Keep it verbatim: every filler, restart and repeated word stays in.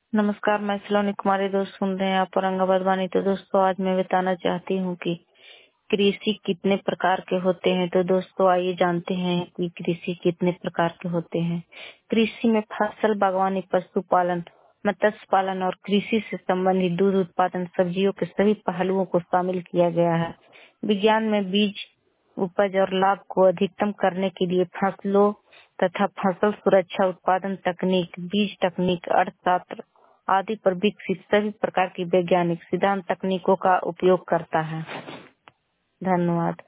नमस्कार, मैं सलोनी कुमारी। दोस्त सुन रहे हैं आप औरंगाबाद वाणी। तो दोस्तों, आज मैं बताना चाहती हूँ कि कृषि कितने प्रकार के होते हैं। तो दोस्तों, आइए जानते हैं कि कृषि कितने प्रकार के होते हैं। कृषि में फसल बागवानी, पशुपालन, मत्स्य पालन और कृषि से संबंधित दूध उत्पादन, सब्जियों के सभी पहलुओं को शामिल किया गया है। विज्ञान में बीज उपज और लाभ को अधिकतम करने के लिए फसलों तथा फसल सुरक्षा, उत्पादन तकनीक, बीज तकनीक, अर्थशास्त्र आदि पर विकसित सभी प्रकार की वैज्ञानिक सिद्धांत तकनीकों का उपयोग करता है। धन्यवाद।